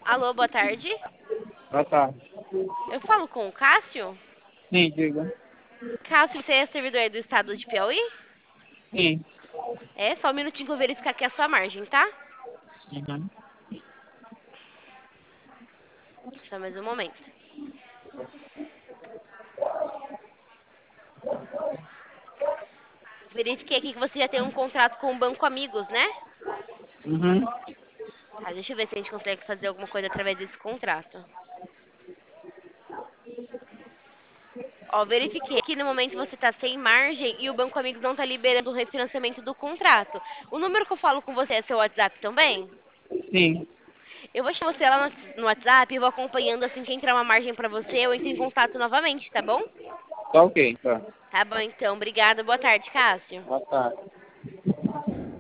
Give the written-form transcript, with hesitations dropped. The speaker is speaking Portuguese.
Alô, boa tarde. Ah, tá. Eu falo com o Cássio. Sim, diga. Cássio, você é servidor aí do estado de Piauí? Sim. É, só um minutinho que eu vou verificar aqui a sua margem, tá? Uhum. Só mais um momento. Verifiquei aqui que você já tem um contrato com o Banco Amigos, né? Uhum. Tá, deixa eu ver se a gente consegue fazer alguma coisa através desse contrato. Ó, verifiquei que no momento você está sem margem e o Banco Amigos não está liberando o refinanciamento do contrato. O número que eu falo com você é seu WhatsApp também? Sim. Eu vou chamar você lá no WhatsApp e vou acompanhando assim que entrar uma margem para você, eu entro em contato novamente, tá bom? Tá ok, tá. Tá bom então, obrigada. Boa tarde, Cássio. Ah, tá.